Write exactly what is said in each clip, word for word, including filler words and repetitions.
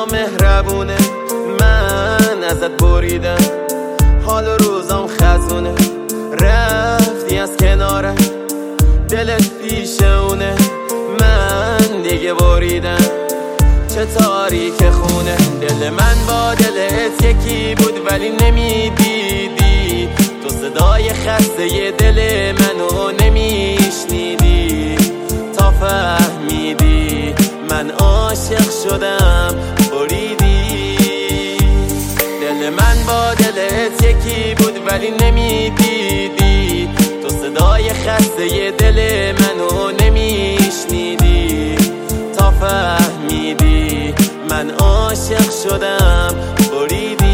مهربونه، من ازت بریدم حال روزام خزونه. رفتی از کنارم دلت پیشونه، من دیگه بریدم چه تاریک خونه. دل من با دلت یکی بود ولی نمیدیدی، تو صدای خسته دل منو نمیشنیدی. تا فهمیدی من عاشق شدم بریدی. دل من با دلت یکی بود ولی نمیدیدی، تو صدای خسته دل منو نمیشنیدی. تا فهمیدی من عاشق شدم بریدی.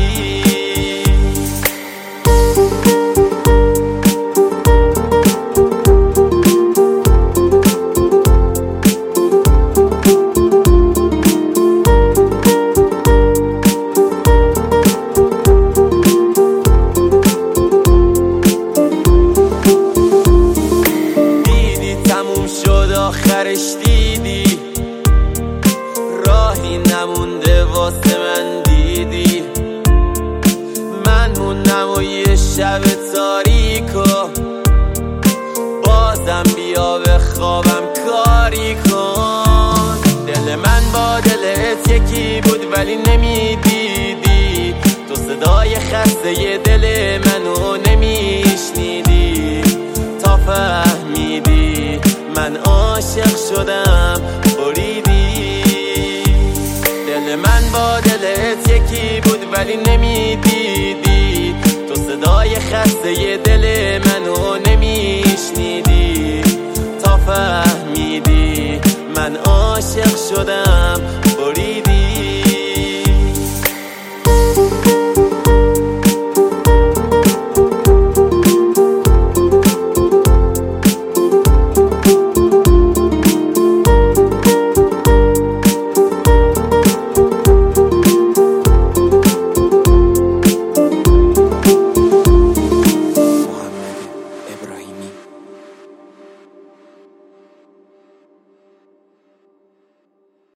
آخرش دیدی راهی نمونده واسه من، دیدی من موندم و یه شب تاریکو بازم بیا به خوابم کاری کن. دل من با دلت یکی بود ولی نمیدیدی، تو صدای خسته دل منو نمیشنیدی. تا فهمیدی من عاشق شدم بریدی. دل من با دلت یکی بود ولی نمیدیدی، تو صدای خسته دل منو نمیشنیدی. تا فهمیدی من عاشق شدم